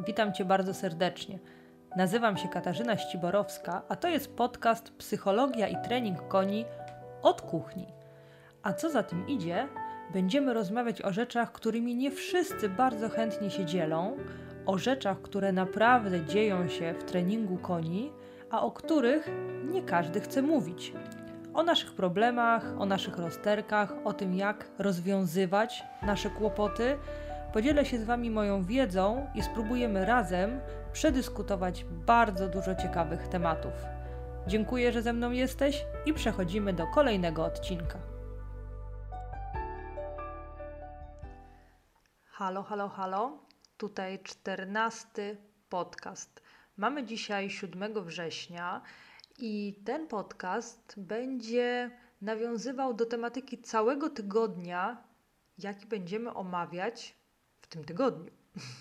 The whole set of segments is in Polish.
witam Cię bardzo serdecznie. Nazywam się Katarzyna Ściborowska, a to jest podcast Psychologia i trening koni od kuchni. A co za tym idzie, będziemy rozmawiać o rzeczach, którymi nie wszyscy bardzo chętnie się dzielą, o rzeczach, które naprawdę dzieją się w treningu koni, a o których nie każdy chce mówić. O naszych problemach, o naszych rozterkach, o tym, jak rozwiązywać nasze kłopoty. Podzielę się z Wami moją wiedzą i spróbujemy razem przedyskutować bardzo dużo ciekawych tematów. Dziękuję, że ze mną jesteś i przechodzimy do kolejnego odcinka. Halo. Tutaj 14 podcast. Mamy dzisiaj 7 września i ten podcast będzie nawiązywał do tematyki całego tygodnia, jaki będziemy omawiać w tym tygodniu.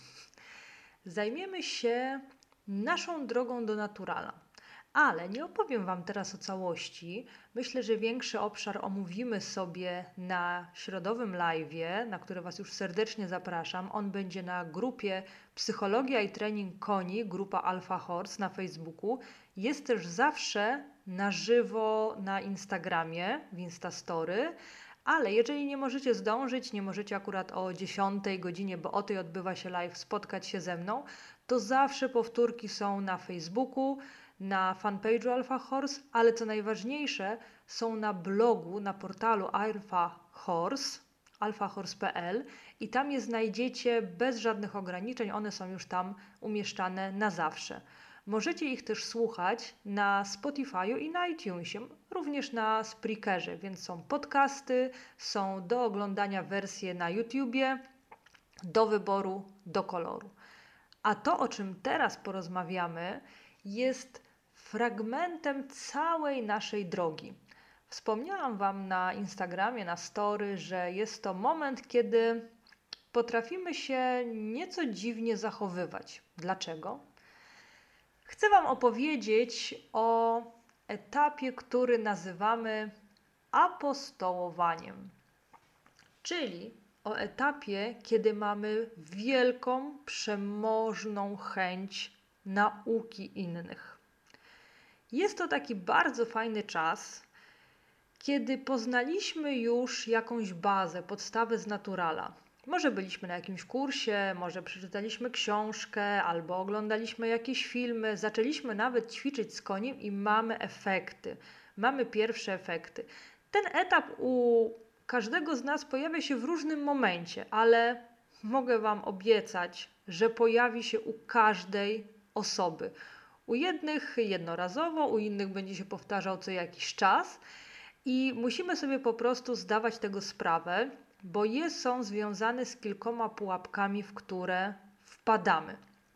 Zajmiemy się naszą drogą do naturala. Ale nie opowiem Wam teraz o całości. Myślę, że większy obszar omówimy sobie na środowym live'ie, na który Was już serdecznie zapraszam. On będzie na grupie Psychologia i Trening Koni, grupa Alpha Horse na Facebooku. Jest też zawsze na żywo na Instagramie, w Instastory. Ale jeżeli nie możecie zdążyć, nie możecie akurat o 10 godzinie, bo o tej odbywa się live, spotkać się ze mną, to zawsze powtórki są na Facebooku, na fanpage'u Alpha Horse, ale co najważniejsze, są na blogu, na portalu Alpha Horse, alphahorse.pl i tam je znajdziecie bez żadnych ograniczeń, one są już tam umieszczane na zawsze. Możecie ich też słuchać na Spotify'u i na iTunesie, również na Spreakerze, więc są podcasty, są do oglądania wersje na YouTubie, do wyboru, do koloru. A to, o czym teraz porozmawiamy, jest fragmentem całej naszej drogi. Wspomniałam Wam na Instagramie, na story, że jest to moment, kiedy potrafimy się nieco dziwnie zachowywać. Dlaczego? Chcę Wam opowiedzieć o etapie, który nazywamy apostołowaniem, czyli o etapie, kiedy mamy wielką, przemożną chęć nauki innych. Jest to taki bardzo fajny czas, kiedy poznaliśmy już jakąś bazę, podstawę z naturala. Może byliśmy na jakimś kursie, może przeczytaliśmy książkę, albo oglądaliśmy jakieś filmy, zaczęliśmy nawet ćwiczyć z koniem i mamy efekty. Mamy pierwsze efekty. Ten etap u każdego z nas pojawia się w różnym momencie, ale mogę Wam obiecać, że pojawi się u każdej osoby. U jednych jednorazowo, u innych będzie się powtarzał co jakiś czas i musimy sobie po prostu zdawać tego sprawę, bo są związane z kilkoma pułapkami, w które wpadamy.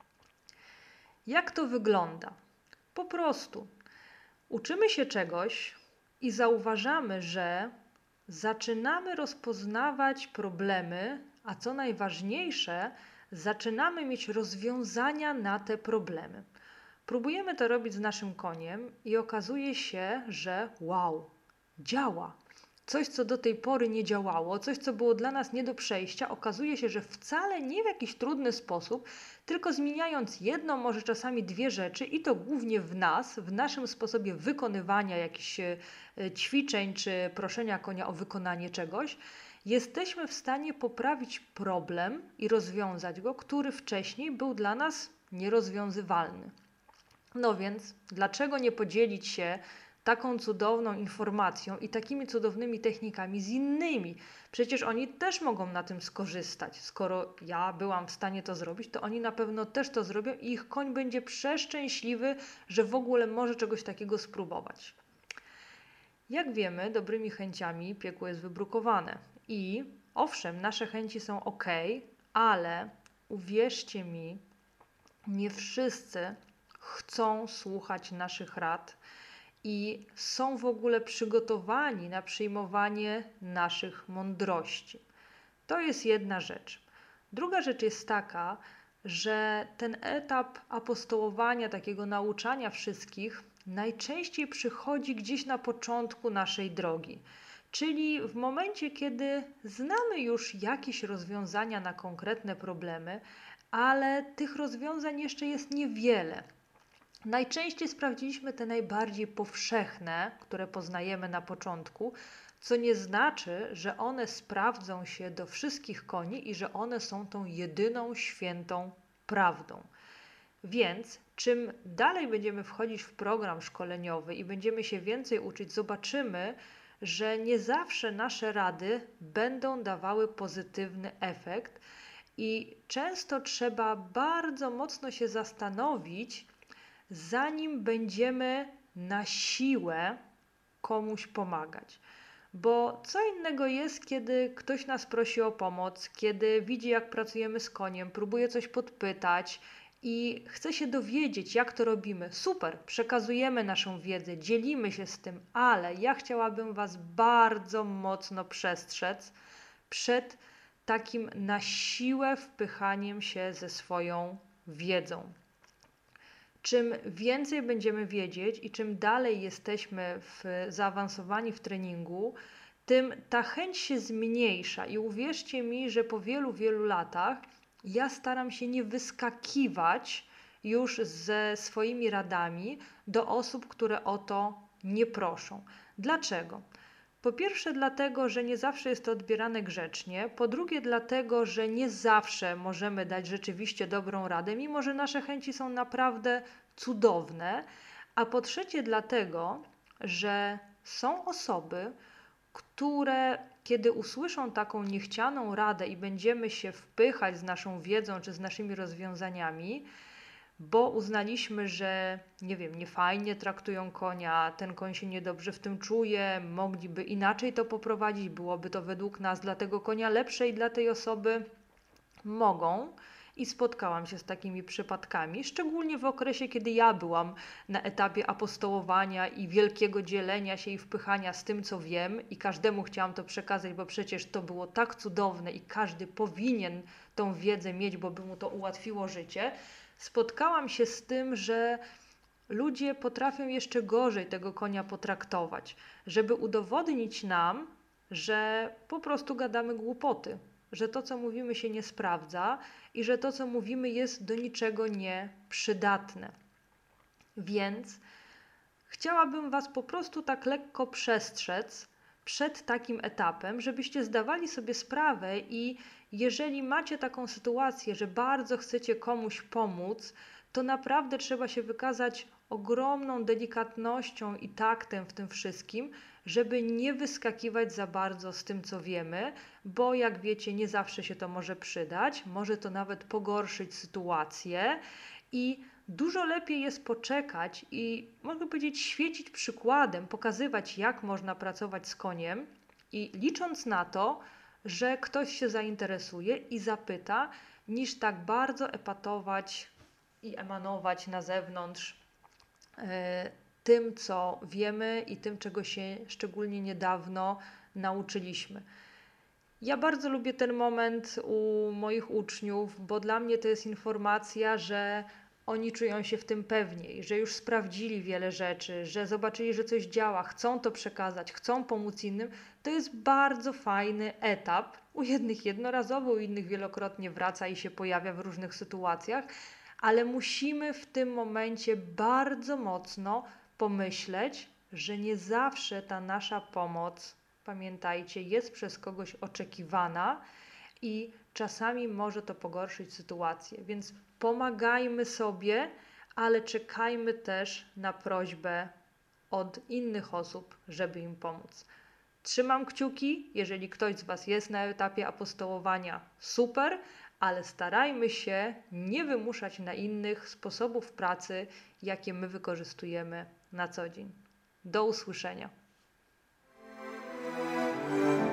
Jak to wygląda? Po prostu uczymy się czegoś i zauważamy, że zaczynamy rozpoznawać problemy, a co najważniejsze, zaczynamy mieć rozwiązania na te problemy. Próbujemy to robić z naszym koniem i okazuje się, że wow, działa. Coś, co do tej pory nie działało, coś, co było dla nas nie do przejścia, okazuje się, że wcale nie w jakiś trudny sposób, tylko zmieniając jedną, może czasami dwie rzeczy i to głównie w nas, w naszym sposobie wykonywania jakichś ćwiczeń czy proszenia konia o wykonanie czegoś, jesteśmy w stanie poprawić problem i rozwiązać go, który wcześniej był dla nas nierozwiązywalny. No więc, dlaczego nie podzielić się taką cudowną informacją i takimi cudownymi technikami z innymi? Przecież oni też mogą na tym skorzystać. Skoro ja byłam w stanie to zrobić, to oni na pewno też to zrobią i ich koń będzie przeszczęśliwy, że w ogóle może czegoś takiego spróbować. Jak wiemy, dobrymi chęciami piekło jest wybrukowane. I owszem, nasze chęci są ok, ale uwierzcie mi, nie wszyscy chcą słuchać naszych rad i są w ogóle przygotowani na przyjmowanie naszych mądrości. To jest jedna rzecz. Druga rzecz jest taka, że ten etap apostołowania, takiego nauczania wszystkich, najczęściej przychodzi gdzieś na początku naszej drogi. Czyli w momencie, kiedy znamy już jakieś rozwiązania na konkretne problemy, ale tych rozwiązań jeszcze jest niewiele. Najczęściej sprawdziliśmy te najbardziej powszechne, które poznajemy na początku, co nie znaczy, że one sprawdzą się do wszystkich koni i że one są tą jedyną świętą prawdą. Więc czym dalej będziemy wchodzić w program szkoleniowy i będziemy się więcej uczyć, zobaczymy, że nie zawsze nasze rady będą dawały pozytywny efekt i często trzeba bardzo mocno się zastanowić, zanim będziemy na siłę komuś pomagać. Bo co innego jest, kiedy ktoś nas prosi o pomoc, kiedy widzi, jak pracujemy z koniem, próbuje coś podpytać i chce się dowiedzieć, jak to robimy. Super, przekazujemy naszą wiedzę, dzielimy się z tym, ale ja chciałabym Was bardzo mocno przestrzec przed takim na siłę wpychaniem się ze swoją wiedzą. Czym więcej będziemy wiedzieć i czym dalej jesteśmy zaawansowani w treningu, tym ta chęć się zmniejsza. I uwierzcie mi, że po wielu, wielu latach ja staram się nie wyskakiwać już ze swoimi radami do osób, które o to nie proszą. Dlaczego? Po pierwsze dlatego, że nie zawsze jest to odbierane grzecznie, po drugie dlatego, że nie zawsze możemy dać rzeczywiście dobrą radę, mimo że nasze chęci są naprawdę cudowne, a po trzecie dlatego, że są osoby, które kiedy usłyszą taką niechcianą radę i będziemy się wpychać z naszą wiedzą czy z naszymi rozwiązaniami, bo uznaliśmy, że nie wiem, niefajnie traktują konia, ten koń się niedobrze w tym czuje, mogliby inaczej to poprowadzić, byłoby to według nas dla tego konia lepsze i dla tej osoby mogą. I spotkałam się z takimi przypadkami, szczególnie w okresie, kiedy ja byłam na etapie apostołowania i wielkiego dzielenia się i wpychania z tym, co wiem, i każdemu chciałam to przekazać, bo przecież to było tak cudowne i każdy powinien tą wiedzę mieć, bo by mu to ułatwiło życie. Spotkałam się z tym, że ludzie potrafią jeszcze gorzej tego konia potraktować, żeby udowodnić nam, że po prostu gadamy głupoty, że to, co mówimy, się nie sprawdza i że to, co mówimy, jest do niczego nieprzydatne. Więc chciałabym Was po prostu tak lekko przestrzec przed takim etapem, żebyście zdawali sobie sprawę i jeżeli macie taką sytuację, że bardzo chcecie komuś pomóc, to naprawdę trzeba się wykazać ogromną delikatnością i taktem w tym wszystkim, żeby nie wyskakiwać za bardzo z tym, co wiemy, bo jak wiecie, nie zawsze się to może przydać, może to nawet pogorszyć sytuację i dużo lepiej jest poczekać i, mogę powiedzieć, świecić przykładem, pokazywać, jak można pracować z koniem i licząc na to, że ktoś się zainteresuje i zapyta, niż tak bardzo epatować i emanować na zewnątrz tym, co wiemy i tym, czego się szczególnie niedawno nauczyliśmy. Ja bardzo lubię ten moment u moich uczniów, bo dla mnie to jest informacja, że oni czują się w tym pewniej, że już sprawdzili wiele rzeczy, że zobaczyli, że coś działa, chcą to przekazać, chcą pomóc innym. To jest bardzo fajny etap. U jednych jednorazowo, u innych wielokrotnie wraca i się pojawia w różnych sytuacjach, ale musimy w tym momencie bardzo mocno pomyśleć, że nie zawsze ta nasza pomoc, pamiętajcie, jest przez kogoś oczekiwana i czasami może to pogorszyć sytuację. Więc pomagajmy sobie, ale czekajmy też na prośbę od innych osób, żeby im pomóc. Trzymam kciuki, jeżeli ktoś z Was jest na etapie apostołowania, super, ale starajmy się nie wymuszać na innych sposobów pracy, jakie my wykorzystujemy na co dzień. Do usłyszenia.